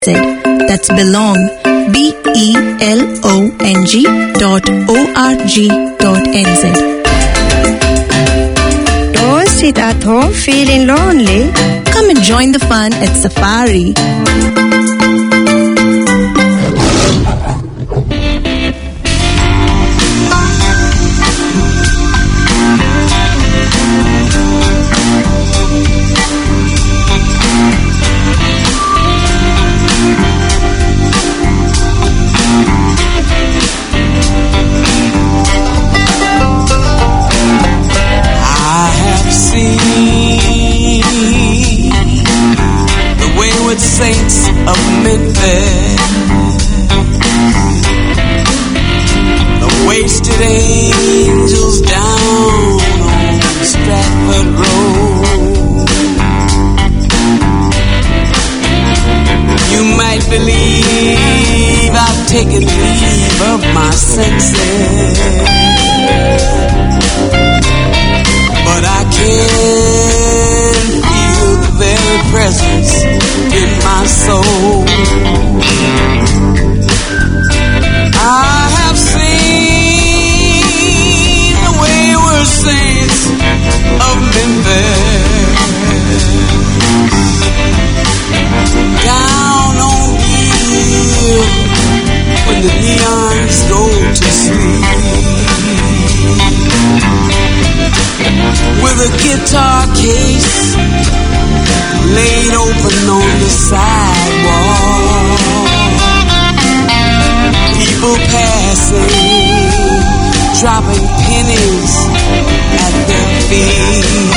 That's belong, belong.org.nz. Or sit at home feeling lonely? Come and join the fun at Safari. Saints of Memphis, the wasted angels down on Stratford Road. You might believe I've taken leave of my senses, but I can feel the very presence in my soul. I have seen the wayward saints of Memphis down on the hill when the neons go to sleep, with a guitar case laid open on the sidewalk, people passing, dropping pennies at their feet.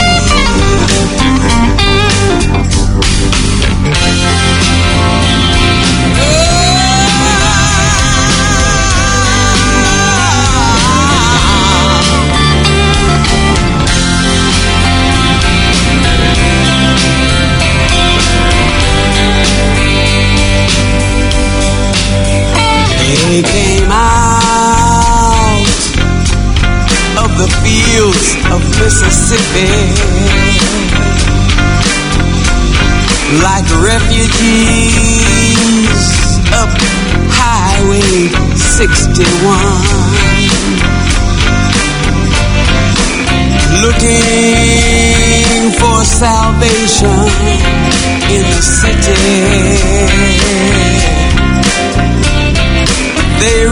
They came out of the fields of Mississippi like refugees up Highway 61, looking for salvation in the city. They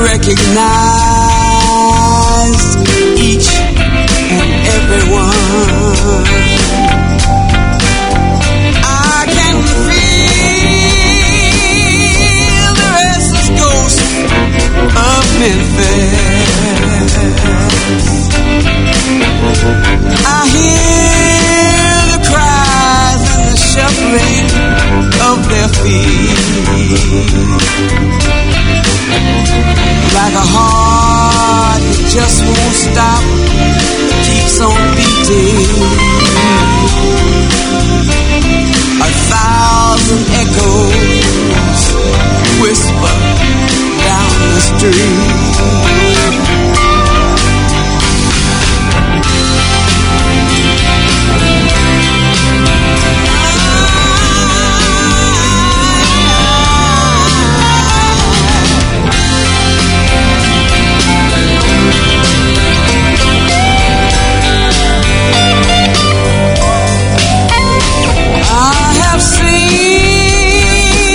recognize each and every one. I can feel the restless ghost of Memphis. I hear the cries and the shuffling of their feet, like a heart that just won't stop, keeps on beating. 1,000 echoes whisper down the street. I have seen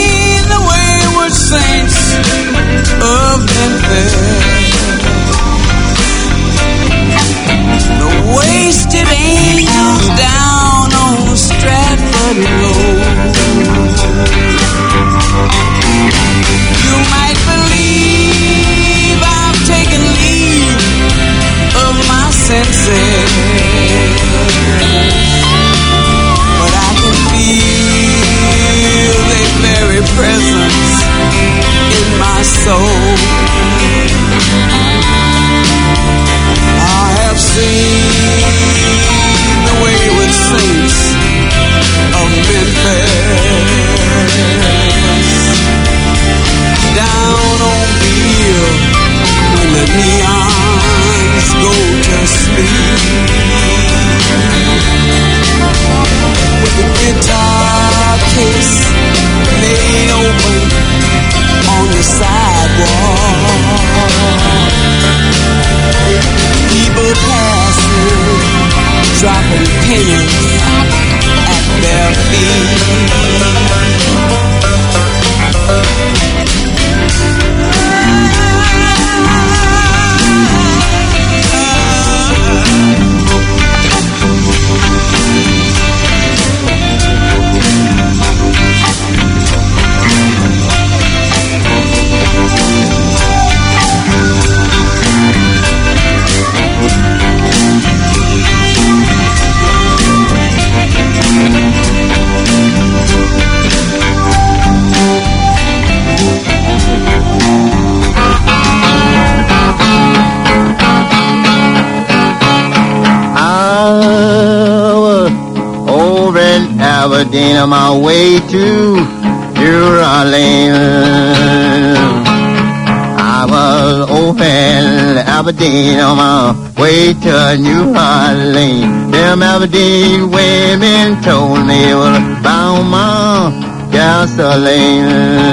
Aberdeen on my way to New Orleans. I was over in Aberdeen on my way to New Orleans. Them Aberdeen women told me it was about my gasoline.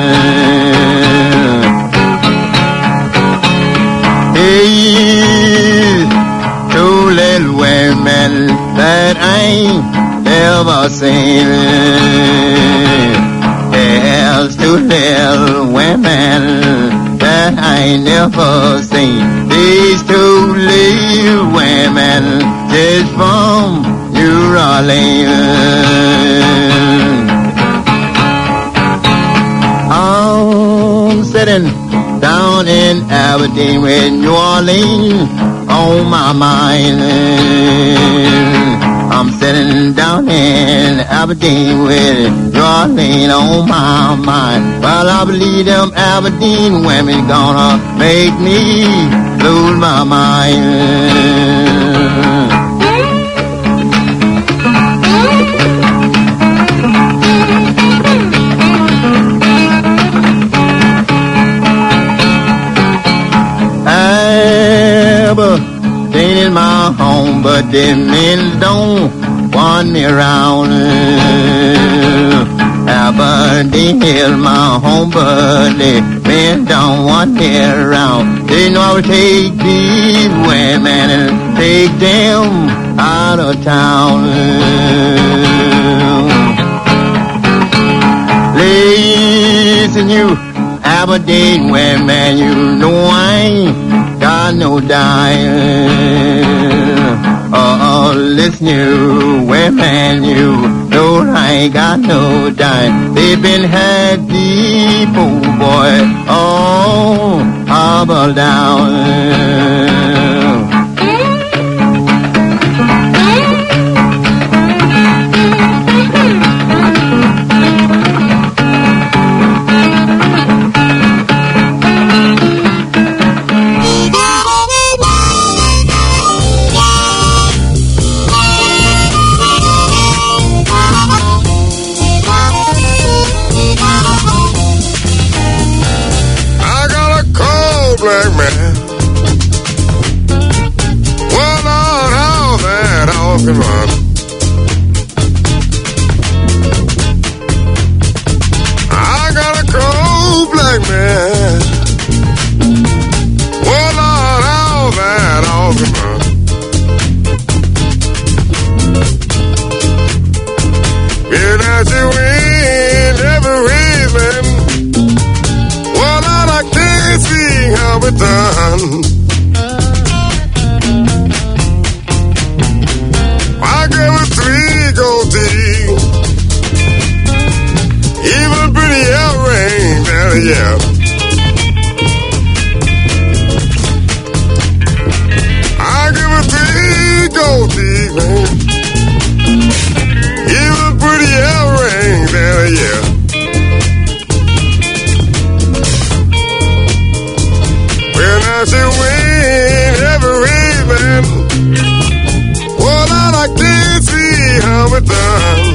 Hey, two little women that I ain't ever seen. There's two little women that I ain't never seen. These two little women just from New Orleans. I'm sitting down in Aberdeen with New Orleans on my mind. I'm sitting down in Aberdeen with New Orleans on my mind. Well, I believe them Aberdeen women gonna make me lose my mind. Aberdeen is my home, but them men don't want me around. Aberdeen is my home, but the men don't want me around. They know I will take these women and take them out of town. Listen, you Aberdeen women, you know I ain't got no dime. Oh, listen, you women, you know I ain't got no dime. They've been had people, boy, all hobble down. Black man, well, Lord, how that all can run. I got a cold black man, well, Lord, how that all can run. Been at you in every reason, well, Lord, I can't see how it done. I gave her 3 gold teeth, even pretty earrings, and yeah. I gave her 3 gold teeth, man, even pretty earrings, and yeah. She win every evening. Well, I can't see how it done.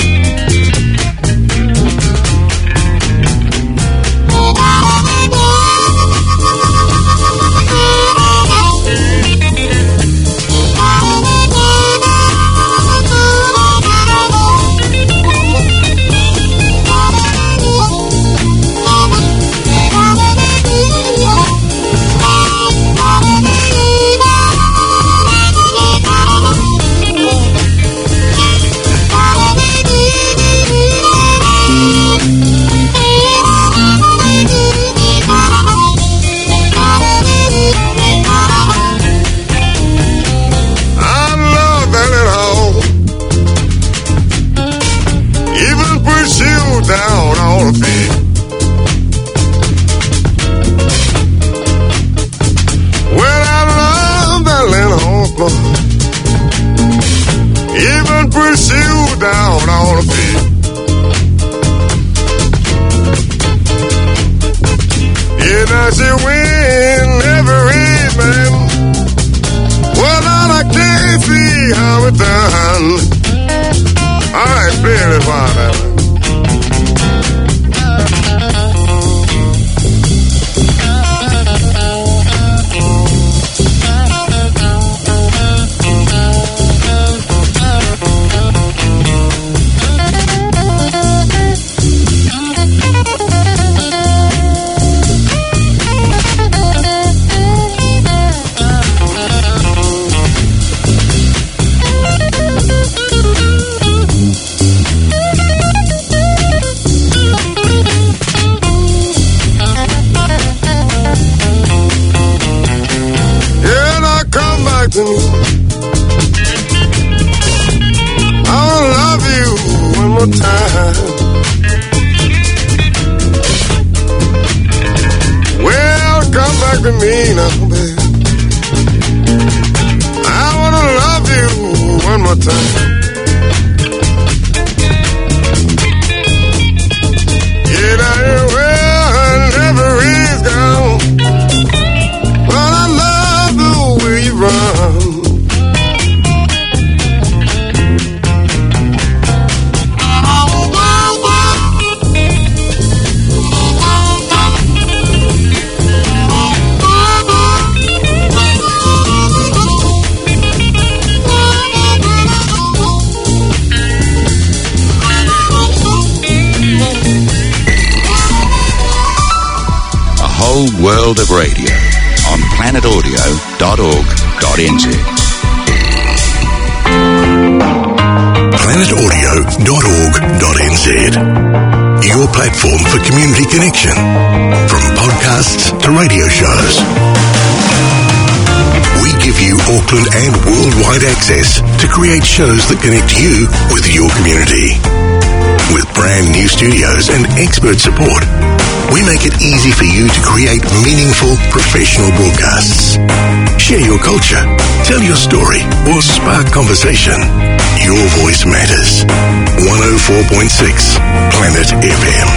Down on the feet. Well, I love that little home. Even push you down on the feet. Yeah, now she win every evening. Well, now I can't see how it done. All right, play it really fine. To me. I wanna love you one more time. Well, come back to me now, baby. I wanna love you one more time. Yeah, well, never is gone. But I love the way you run. World of radio on planetaudio.org.nz. planetaudio.org.nz, your platform for community connection, from podcasts to radio shows. We give you Auckland and worldwide access to create shows that connect you with your community. With brand new studios and expert support, we make it easy for you to create meaningful professional broadcasts. Share your culture, tell your story, or spark conversation. Your voice matters. 104.6 Planet FM.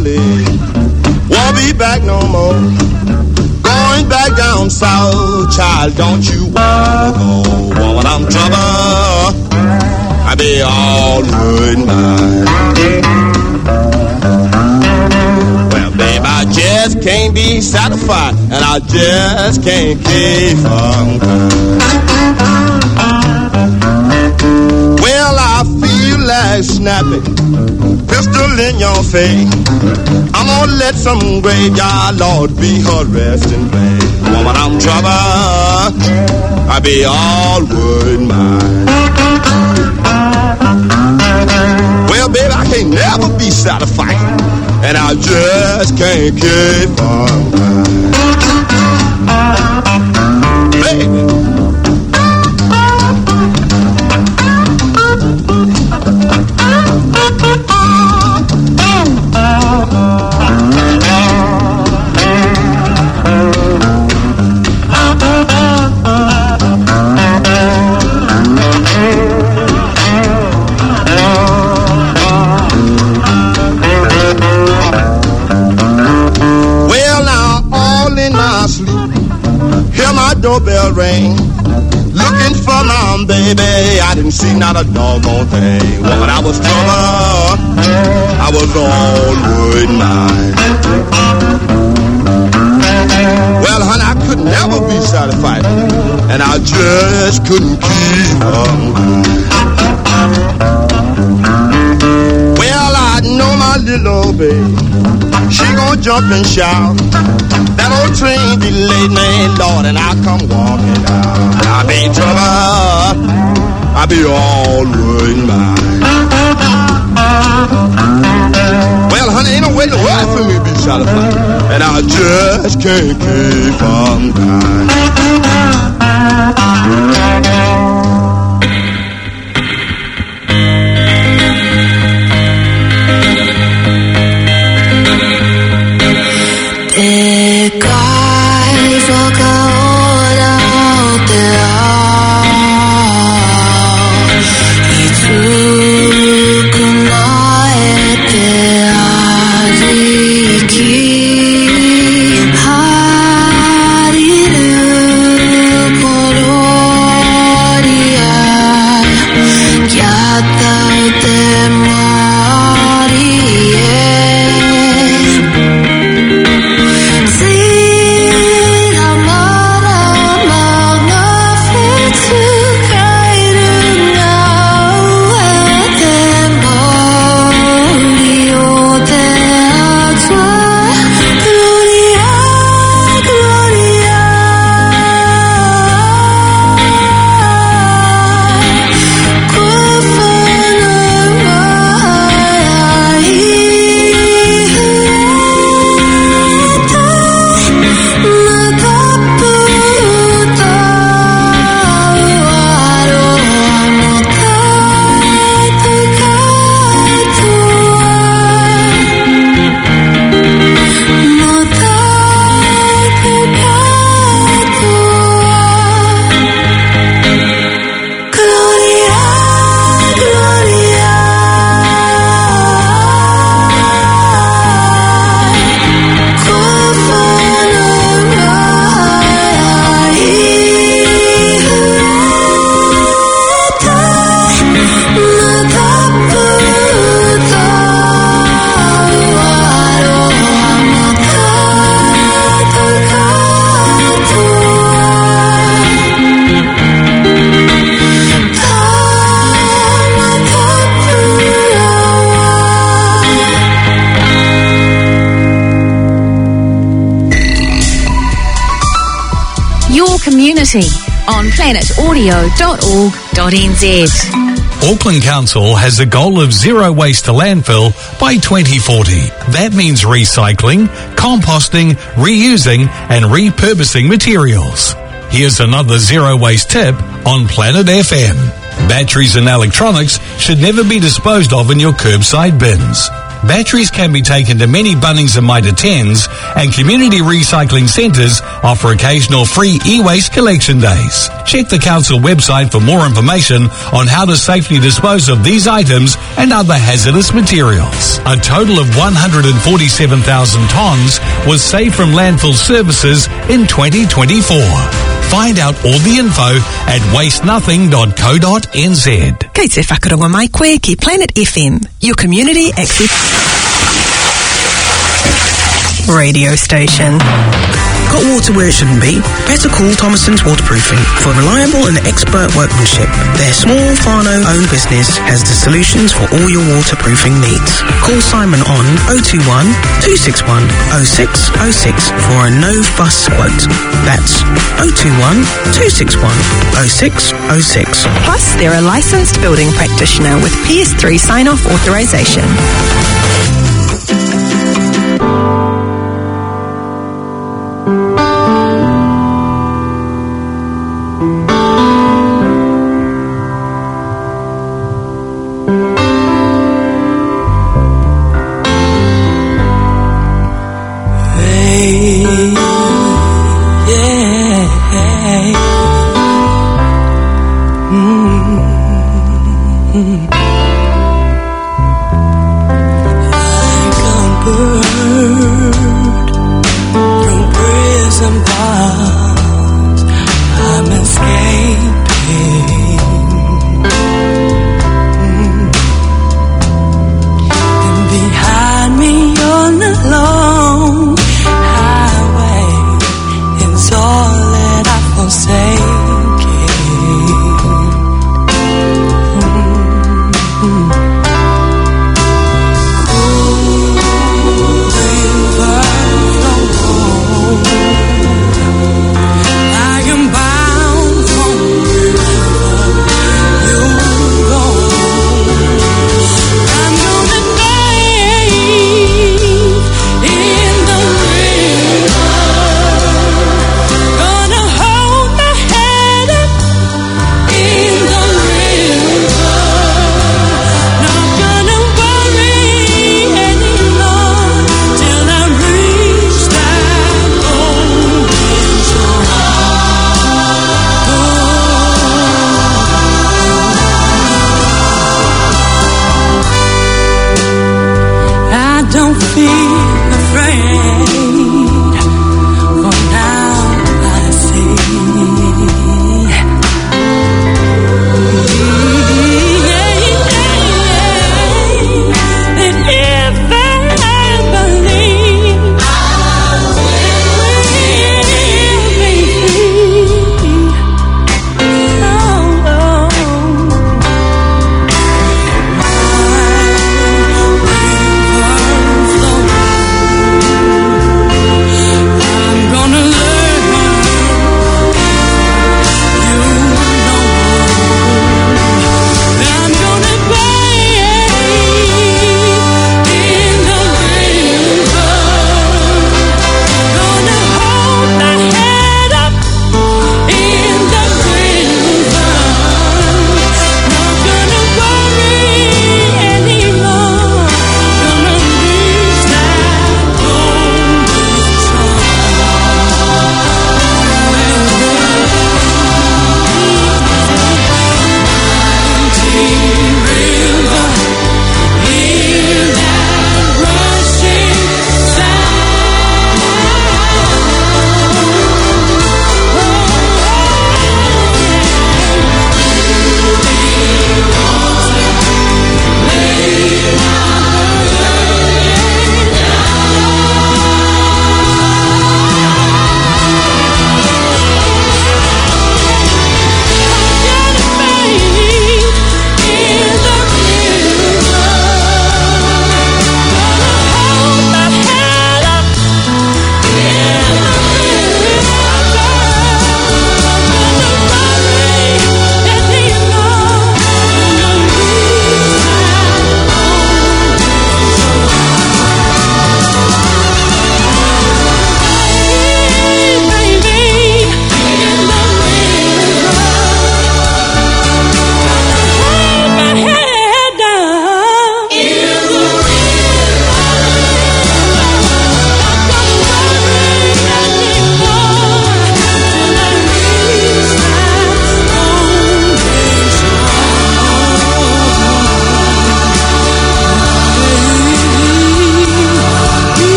lonely. Won't be back no more. Going back down south, child, don't you wanna go? Woman, I'm trouble. I be all good mine. Well, babe, I just can't be satisfied, and I just can't keep from crying. Well, I feel like snapping, pistol in your face. I'm gonna let some graveyard lord be her resting place. Woman, I'm trouble. I be all good mine. Well, baby, I can't never be satisfied, and I just can't keep on crying. Baby. Doorbell ring, looking for my baby. I didn't see not a doggone thing. Woman, I was trouble. I was all wood mine. Well, honey, I could never be satisfied, and I just couldn't keep on. Well, I know my little old baby, she gon' jump and shout. That old train delayed me, Lord, and I come walking out. I be trouble, I be all wood mine. Well, honey, ain't no way to work for me to be satisfied, and I just can't keep on crying. On planetaudio.org.nz. Auckland Council has a goal of zero waste to landfill by 2040. That means recycling, composting, reusing and repurposing materials. Here's another zero waste tip on Planet FM. Batteries and electronics should never be disposed of in your curbside bins. Batteries can be taken to many Bunnings and Mitre 10s, and community recycling centres offer occasional free e-waste collection days. Check the council website for more information on how to safely dispose of these items and other hazardous materials. A total of 147,000 tonnes was saved from landfill services in 2024. Find out all the info at wastenothing.co.nz. Kei te whakaronga mai koe ki Planet FM, your community access radio station. Got water where it shouldn't be? Better call Thomason's Waterproofing for reliable and expert workmanship. Their small whānau-owned business has the solutions for all your waterproofing needs. Call Simon on 021 261 0606 for a no-fuss quote. That's 021 261 0606. Plus, they're a licensed building practitioner with PS3 sign-off authorization.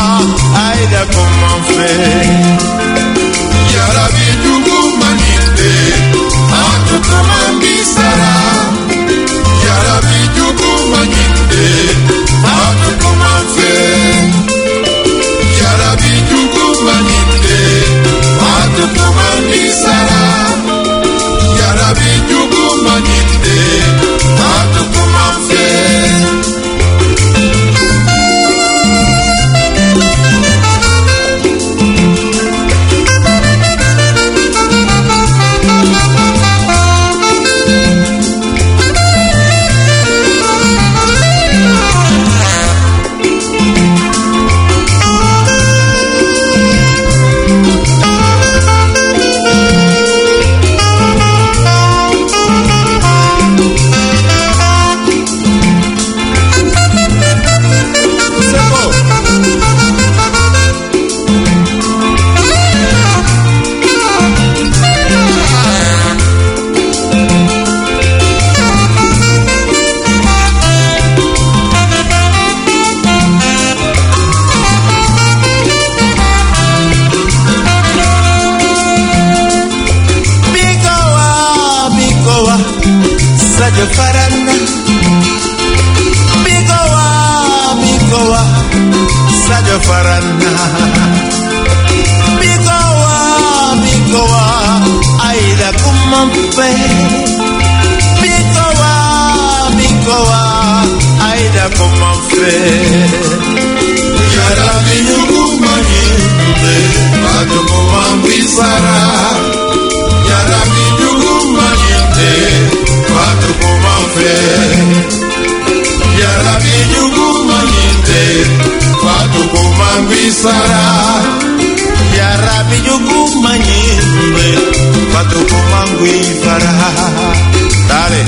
aida comment faire. Yarabi jugu manite, atu kumambi sara. Yarabi jugu manite, atu comment faire. Yarabi jugu manite, atu kumambi sara. Yarabi jugu manite, atu comment faire. Farana Bigowa Sajo Farana Bigowa Aida kumampe Bigowa Aida kumampe Yarabi yugumanyinde Ado kumambisara Yarabi yugumanyinde Ado kumampe Yarabi yugumanyinde Ado kumambisara Yarabi yugumanyinde Ado kumambisara Dale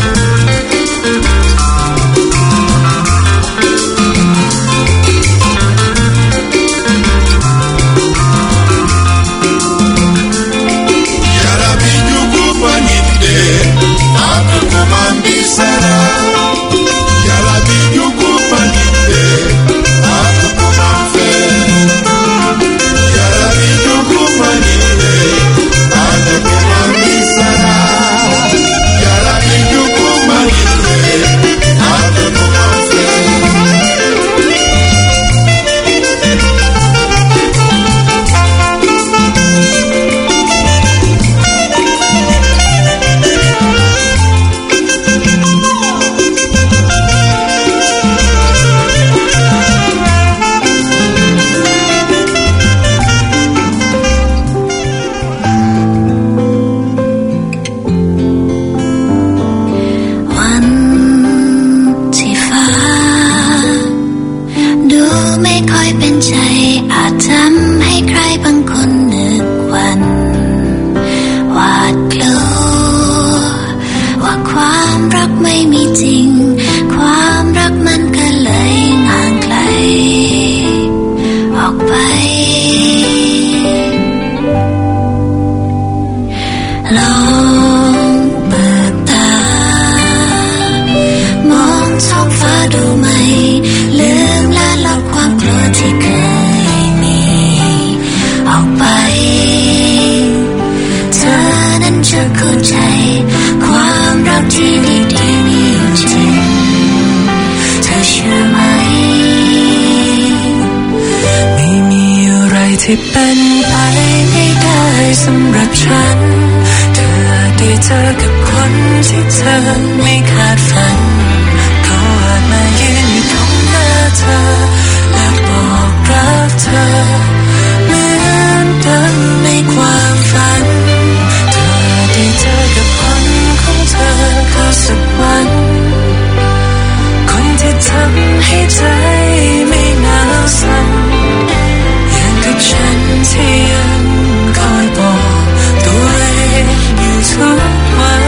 ที่เป็นไปไม่ได้สำหรับฉันเธอได้เจอกับคนที่เธอไม่คาดฝันเขาอาจมายืนอยู่ตรงหน้าเธอและบอกรักเธอเหมือนเดิมในความฝันเธอได้เจอกับคนของเธอก็สักวันคนที่ทำให้ใจไม่หนาวสั่นกับฉันที่ยังคอยบอกตัวเองอยู่ทุกวัน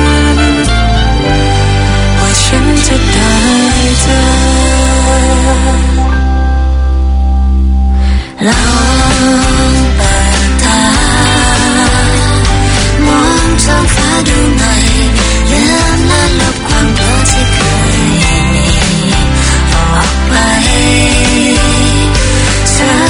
ว่าฉันจะได้เจอลองเปิดตามองท้องฟ้าดูใหม่ลืมและลบความกลัวที่เคยมีออกไปเธอ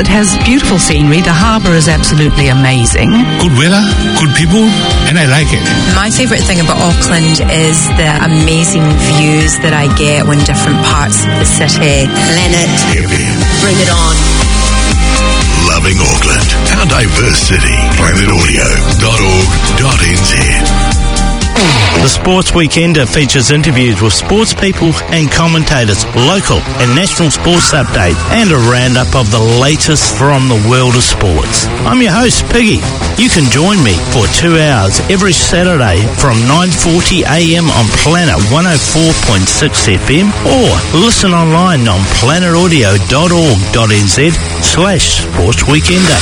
It has beautiful scenery. The harbour is absolutely amazing. Good weather, good people, and I like it. My favourite thing about Auckland is the amazing views that I get when different parts of the city. Planet FM. Bring it on. Loving Auckland, our diverse city. planetaudio.org.nz. The Sports Weekender features interviews with sports people and commentators, local and national sports updates, and a roundup of the latest from the world of sports. I'm your host, Piggy. You can join me for 2 hours every Saturday from 9:40am on Planet 104.6 FM or listen online on planetaudio.org.nz/Sports Weekender.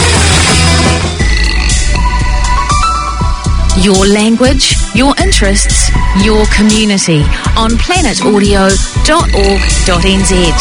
Your language, your interests, your community on planetaudio.org.nz.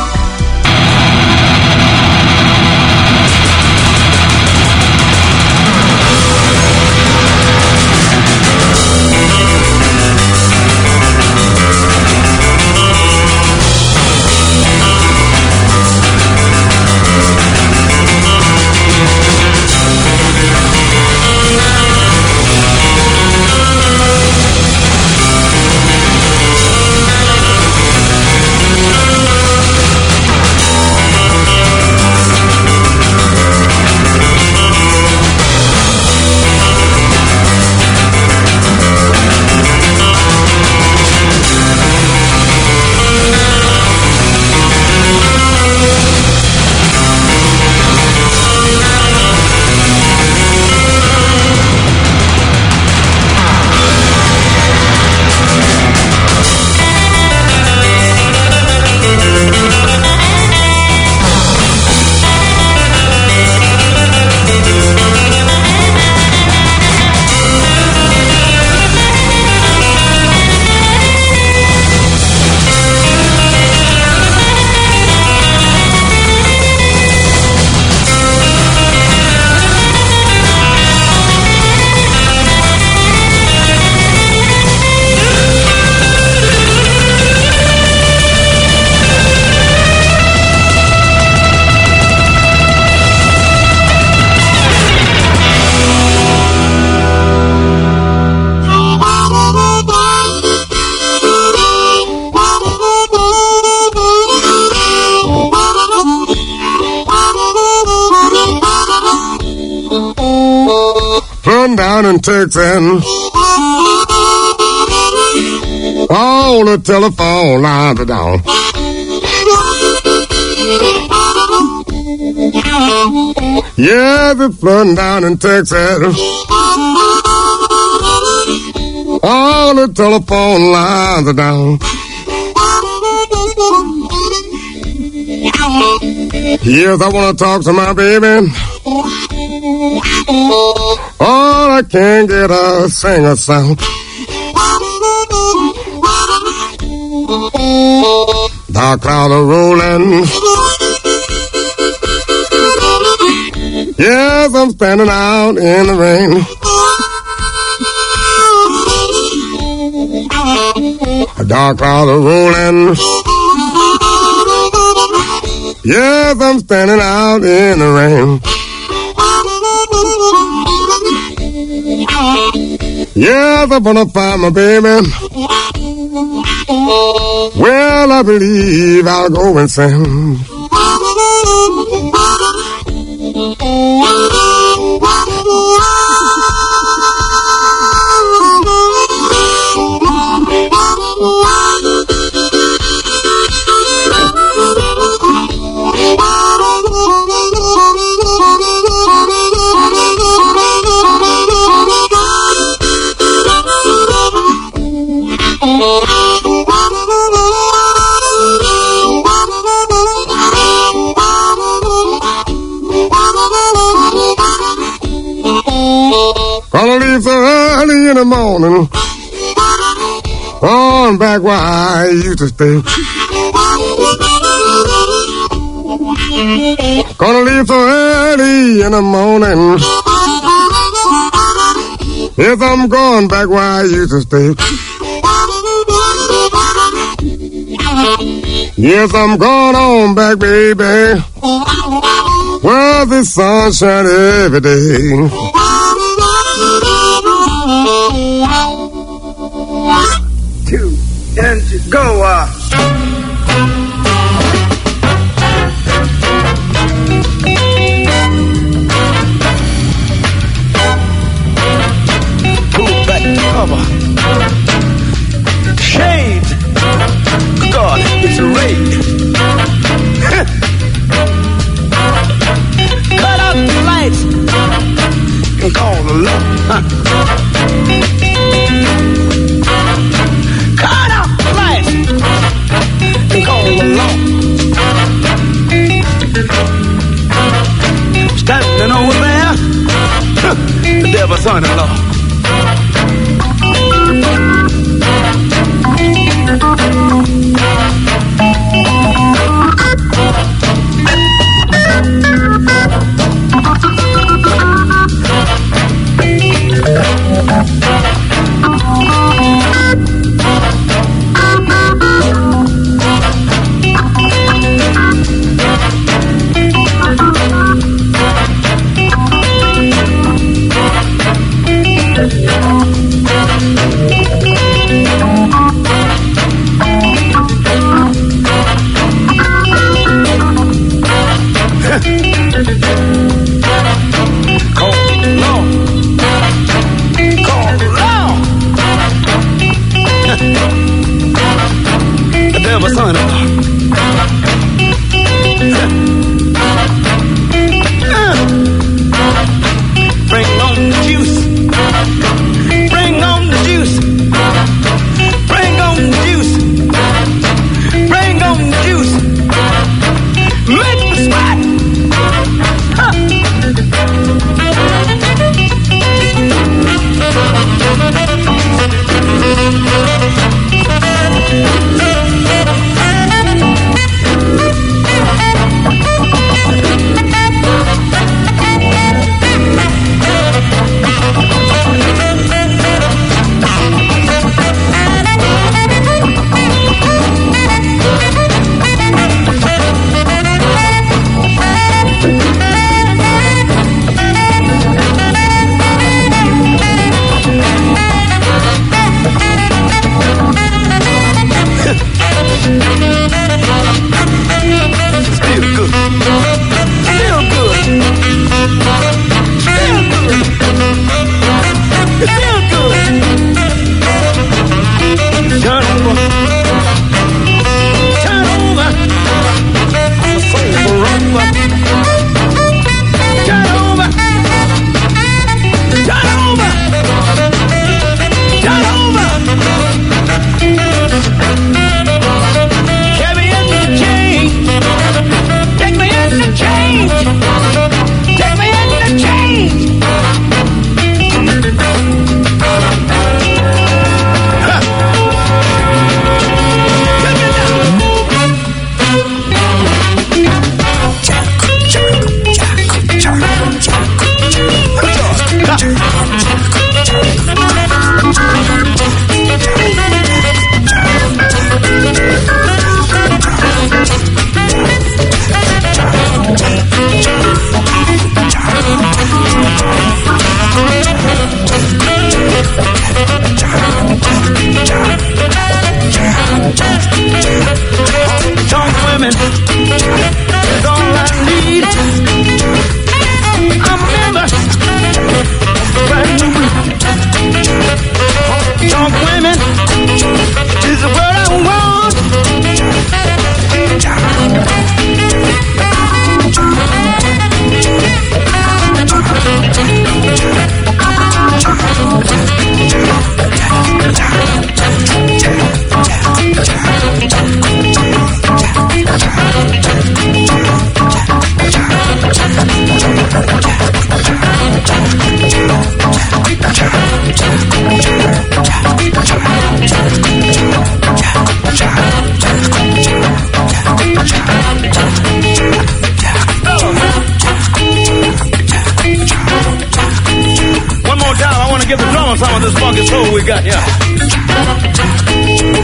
Down in Texas, all the telephone lines are down. Yeah, it's flooding down in Texas. All the telephone lines are down. Yes, I want to talk to my baby. All I can't get a singer sound. Dark clouds are rolling. Yes, I'm standing out in the rain. Dark clouds are rolling. Yes, I'm standing out in the rain. Yes, I'm gonna find my baby. Well, I believe I'll go and sing. Gonna leave so early in the morning, on back where I used to stay. Gonna leave so early in the morning, yes, I'm going back where I used to stay. Yes, I'm going on back, baby. Well, the sun shines every day. 2 inches, go up. Pull back the cover. Shades. God, it's a raid. Cut out the lights and call the law. Cut out the lights and call the law. Standing over there, the devil's son-in-law.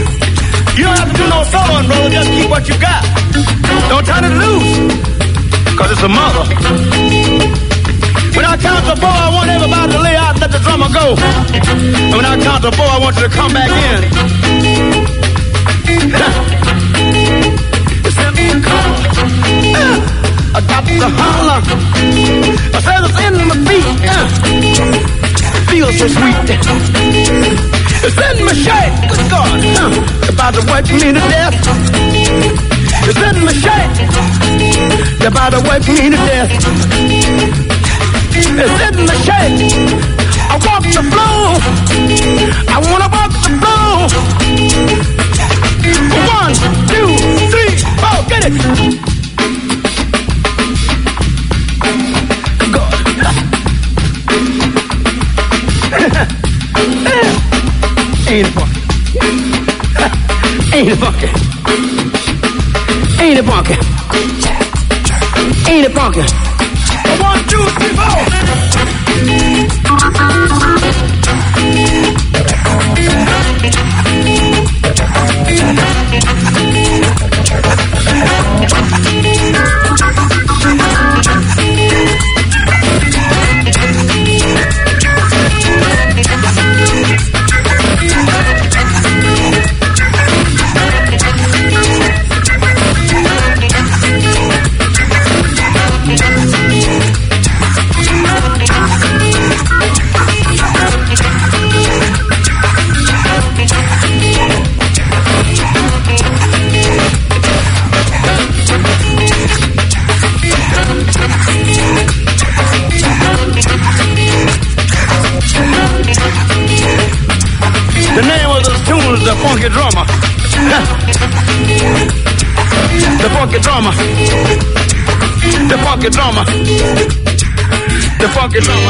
You don't have to do no soloing, brother. Just keep what you got. Don't turn it loose. Cause it's a mother. When I count to 4, I want everybody to lay out and let the drummer go. And when I count to 4, I want you to come back in. It's in the car. I got to holler. I said it's in my feet. Feels so sweet. It's in my shake. Good God. About to wipe me to death. It's in my shake. They're about to wipe me to death. It's in the shade. I walk the floor. I wanna walk the floor. 1, 2, 3, 4, get it. God. Ain't it funky? Ain't it funky? Ain't it funky? Ain't it funky? 1, 2, 3, 4. The funky drummer. The funky drummer. The funky drummer. The funky drummer.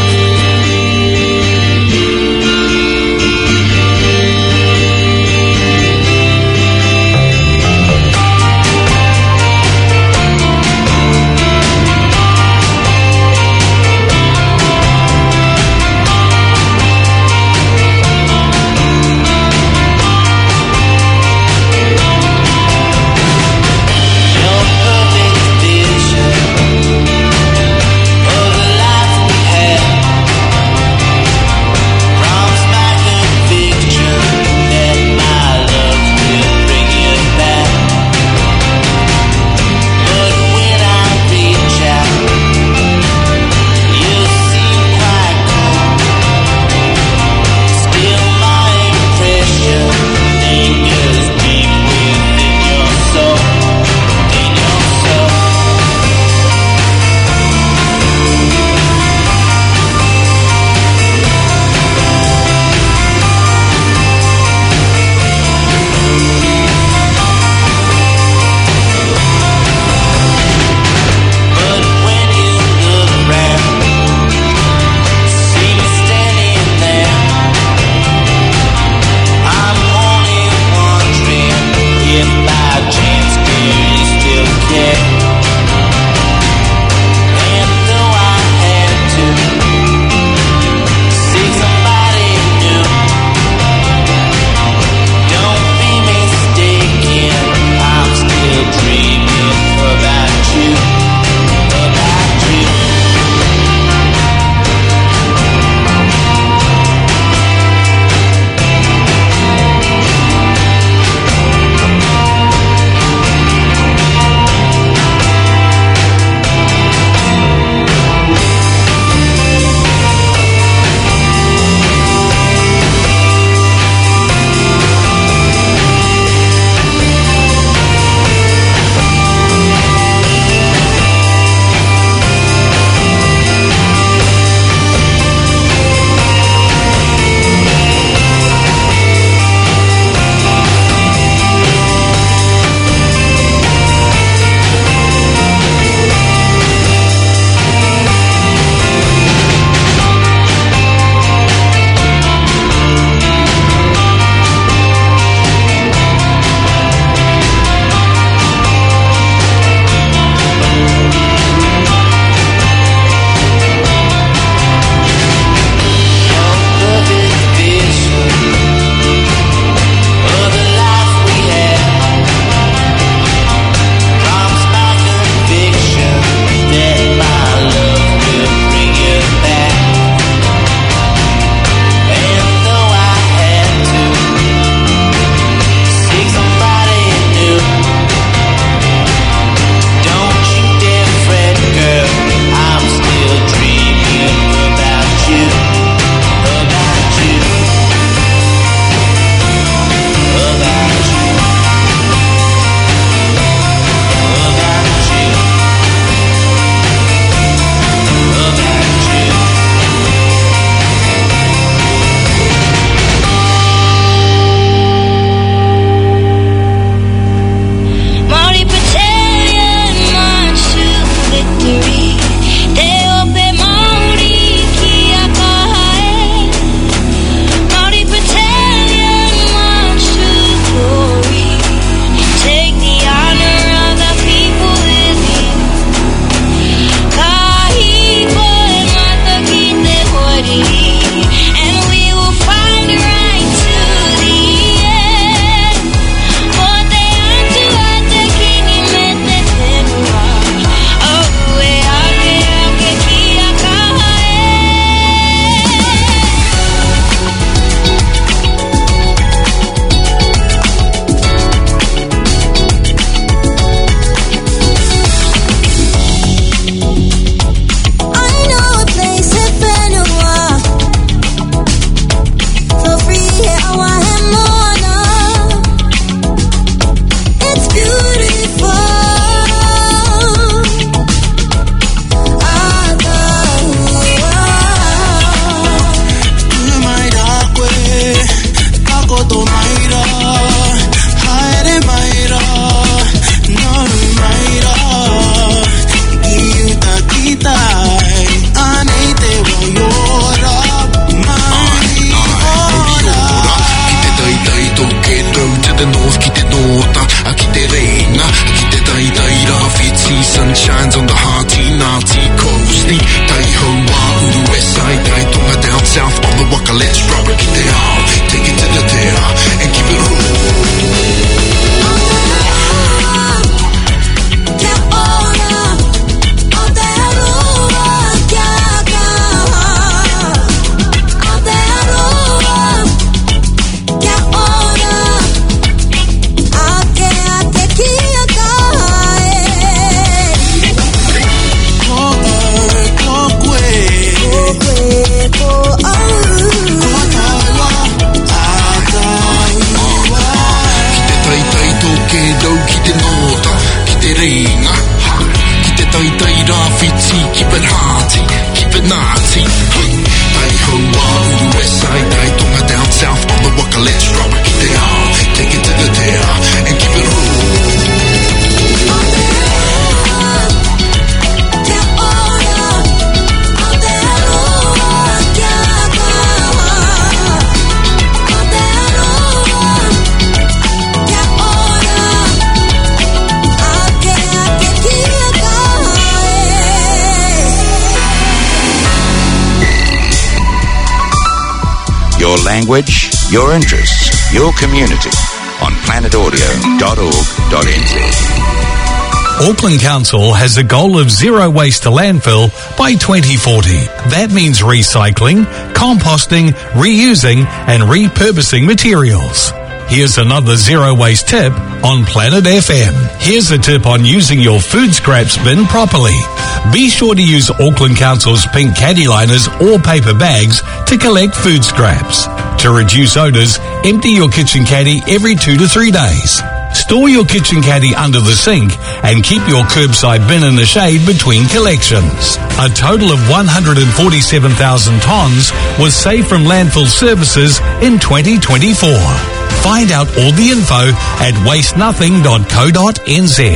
Your language, your interests, your community on planetaudio.org.nz. Auckland Council has a goal of zero waste to landfill by 2040. That means recycling, composting, reusing and repurposing materials. Here's another zero waste tip on Planet FM. Here's a tip on using your food scraps bin properly. Be sure to use Auckland Council's pink caddy liners or paper bags to collect food scraps. To reduce odours, empty your kitchen caddy every 2 to 3 days. Store your kitchen caddy under the sink and keep your curbside bin in the shade between collections. A total of 147,000 tonnes was saved from landfill services in 2024. Find out all the info at wastenothing.co.nz.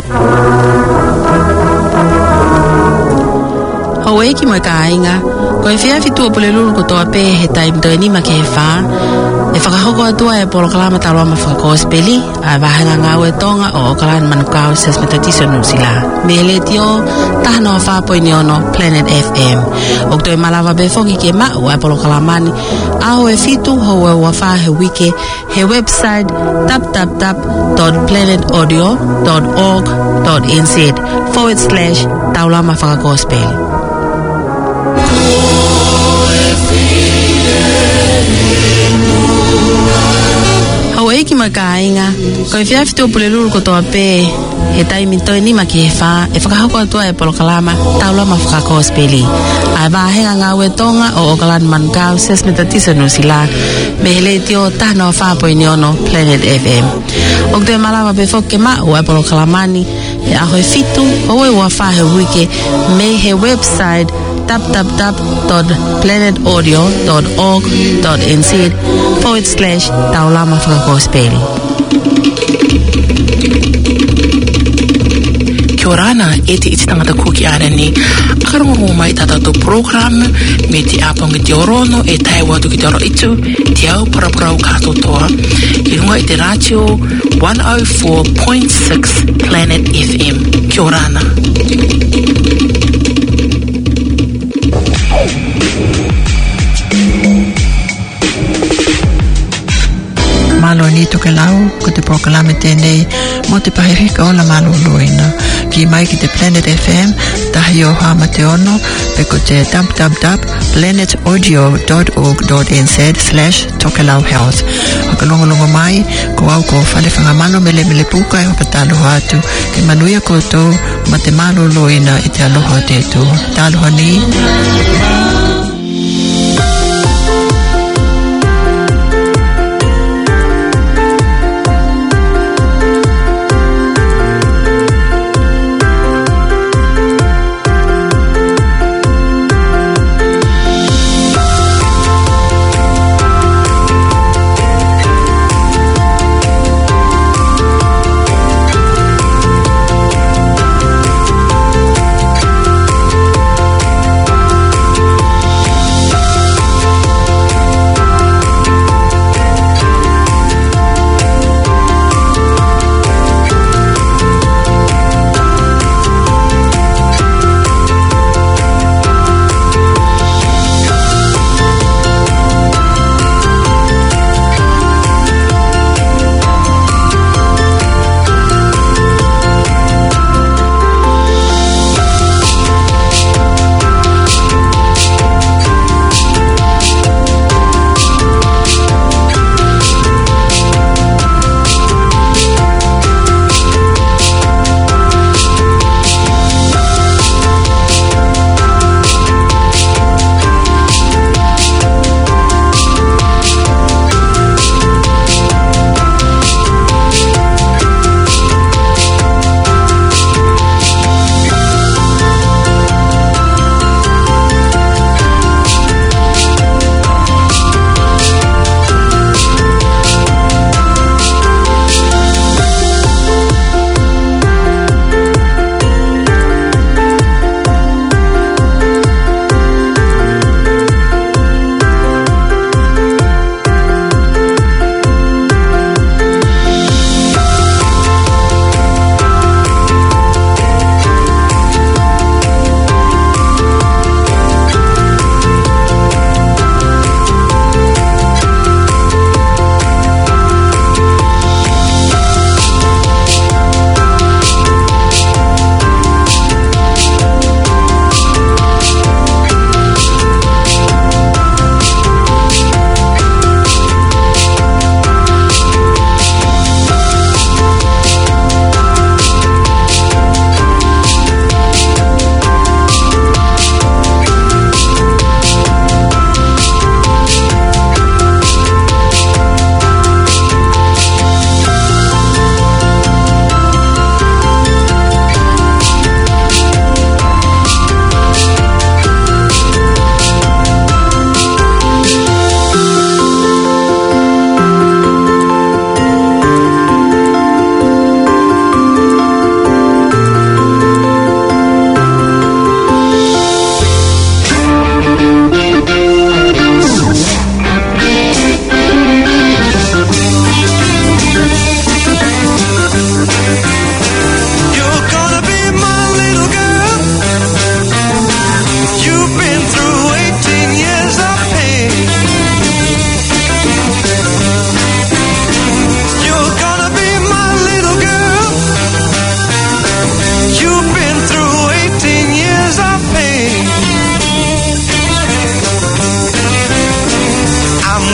Hawaii ki mai ka inga, ko e fia fitua pole lulu ko toa pe he taim to ni ma ke fa. E whakahoko atua e polo kalama taloa ma whakakospeli, a wahenga ngau e tonga o kalan manukau ses metatiso nusila. Me le tio, tahano a whapoi ono Planet FM. Ok toi malawa befoki ke mau e polo kalamani, aho e fitu ho e wafa he wike, he website tap-tap-tap.planetaudio.org.nz/taulama whakakospeli. Hawaii ki makainga, ko e fia fitu pulelulu ko toa pe, he taimi toi ni maki he wha, e whakahoko atua e polo kalama, taulama whakakospeli. A wahenga ngau e tonga o okalan mankau ses metatisa nusila, me hele tio tahno a whapoi ni ono Planet FM. Ok te malawa pe foke mau e polo kalamani, e aho e fitu, ho e wafa he wike, me he website, tap-tap-tap.planetaudio.org.nz/taulama whakakospeli. Kia orana, e te iti tangata kuki arani. Akarongo mai tata to program, me te aponga te orono, e tai watu ki te oro itu, te au paraparau kato toa. I runga i te ratio 104.6 Planet FM. Kia orana. Malo ni toke lau, ko te proklame tēnei, mo te pahirika o la malo loina. Ki mai ki te Planet FM, tahi o hama te ono, pe ko te tap-tap-tap.planetaudio.org.nz/toke lau health. Haka longo mai, ko au ko whale whangamano mele puka e hopa taloha atu, ke manuia koutou, ma te malo loina i te aloha tētou. Taloha ni.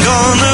gonna